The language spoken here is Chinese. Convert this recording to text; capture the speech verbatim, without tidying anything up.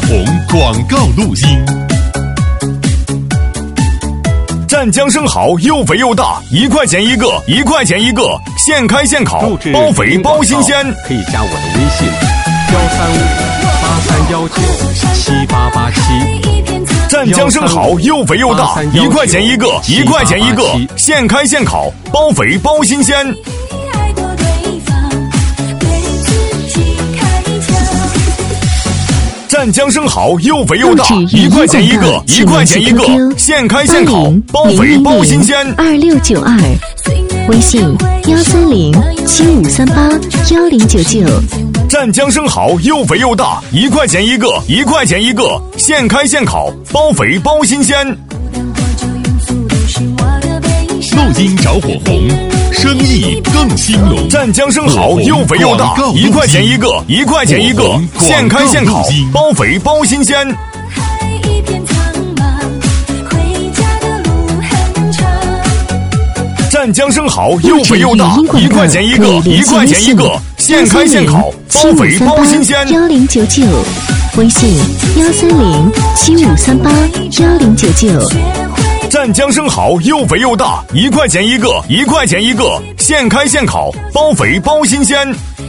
红广告录音。 湛江生蚝又肥又大，一块钱一个，一块钱一个，现开现烤，包肥包新鲜。 可以加我的微信：幺三五八三幺九七八八七。 湛江生蚝又肥又大，一块钱一个，一块钱一个，现开现烤，包肥包新鲜。湛江生蚝又肥又大，一块钱一个，一块钱一个，现开现烤，包肥包新鲜。 二六九二，微信幺三零七五三八幺零九九。 湛江生蚝又肥又大，一块钱一个，一块钱一个，现开现烤，包肥包新鲜。 录音着火红，生意更兴隆。 湛江生蚝又肥又大，一块钱一个，一块钱一个，现开现烤，包肥包新鲜。湛江生蚝又肥又大，一块钱一个，一块钱一个，现开现烤，包肥包新鲜。 幺零九九，微信幺三零七五三八幺零九九。 湛江生蚝又肥又大，一块钱一个，一块钱一个，现开现烤，包肥包新鲜。